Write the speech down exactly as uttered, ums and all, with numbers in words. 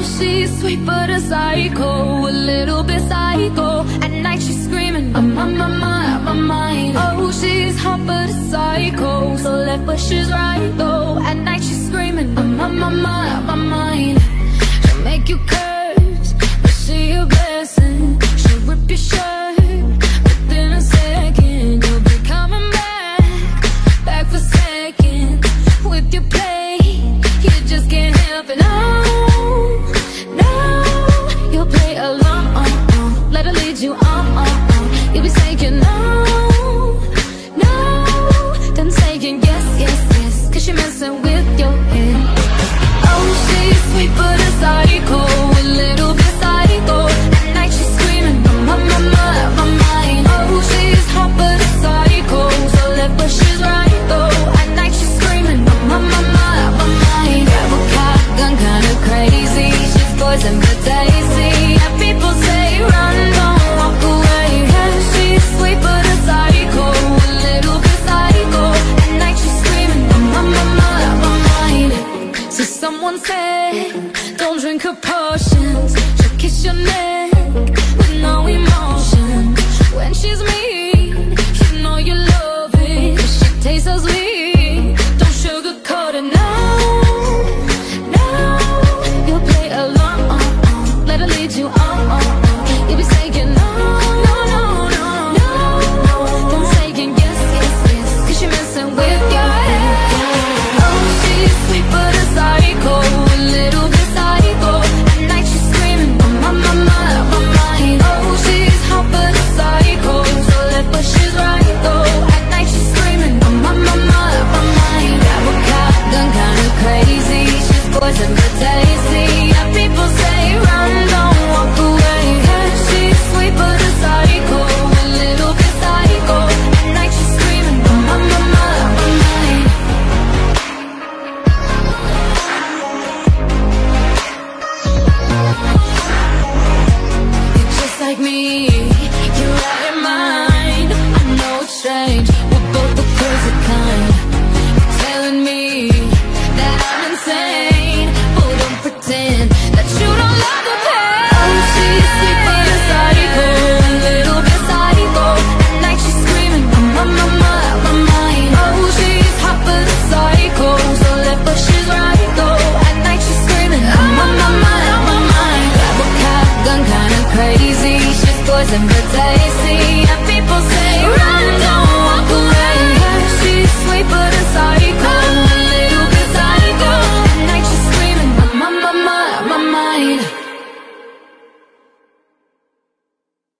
she's sweet but a psycho, a little bit psycho. At night she's screaming, I'm on my mind, on my mind. Oh, she's hot but a psycho, so left but she's right though. At night she's screaming, I'm on my mind, on my mind. She'll make you curse, but she a blessing. She'll rip your shirt within a second. You'll be coming back, back for seconds. With your play, you just can't help it. No, no, you'll play along, let her lead you on, on, on. You'll be saying no, no, then saying yes, yes, yes, cause she's messing with your head. Oh, she's sweet but a psycho, a little bit psycho. At night she's screaming, I'm on my mind, my mind. Oh, she's hot but a psycho, so left but she's right though. At night she's screaming, I'm on my mind, my mind. Grab a cop gun, kinda crazy. She's poison but tasty. Yeah, people say run, don't walk away. Yeah, she's sweet but a psycho, a little bit psycho. At night she's screaming, I'm on my mind, my mind. So someone said, don't drink her potions. She'll kiss your neck with no emotion. When she's mean, you know you love it, 'cause she tastes so sweet. Don't sugarcoat it, no, no. You'll play along, let her lead you on. You'll be saying no, no, no, no, no. Then saying yes, yes, yes, 'cause she's messing with your head. Oh, she's sweet but a psycho, a little bit psycho. At night she's screaming, I'm on my mind, my mind. Oh, she's hot but a psycho, so left but she's right though. At night she's screaming, I'm on my mind, my mind. Grab a cop gun, kinda crazy. She's poison but tasty. Yeah, people say run, don't walk away. Yeah, she's sweet but a psycho, a little bit psycho. At night she's screaming, I'm on my mind, my mind. You're just like me, you're out your mind. I know it's strange, we're both the crazy kind. You're telling me that I'm insane, but don't pretend that you don't love the pain. Oh, she's sweet but a psycho, a little bit psycho. At night she's screaming, I'm on my mind, my mind. Oh, she's hot but a psycho, so left but she's right though. At night she's screaming, I'm on my mind, my mind. Grab a cop gun, kinda crazy. She's poison but tasty.